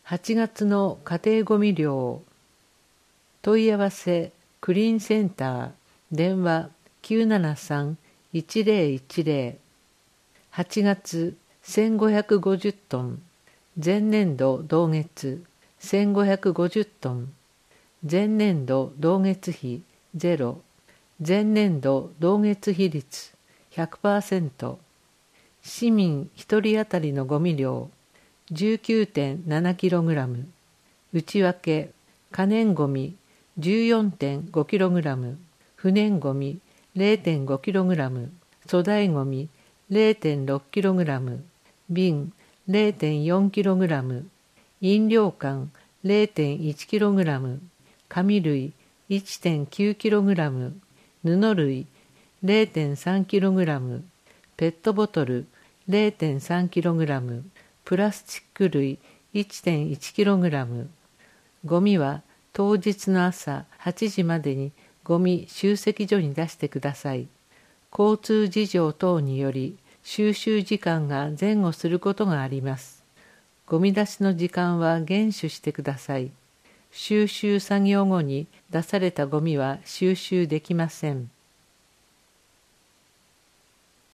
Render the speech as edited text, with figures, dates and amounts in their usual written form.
8月の家庭ごみ量。問い合わせクリーンセンター電話 973-1010。 8月1550トン、前年度同月1550トン、前年度同月比ゼロ、前年度同月比率 100%。 市民1人当たりのゴミ量 19.7kg。 内訳可燃ゴミ 14.5kg、 不燃ゴミ 0.5kg、 粗大ゴミ 0.6kg、 瓶 0.4kg、 飲料缶 0.1kg、 紙類 1.9kg、 布類 0.3kg、 ペットボトル 0.3kg、 プラスチック類 1.1kg。 ゴミは当日の朝8時までにゴミ集積所に出してください。交通事情等により収集時間が前後することがあります。ゴミ出しの時間は厳守してください。収集作業後に出されたゴミは収集できません。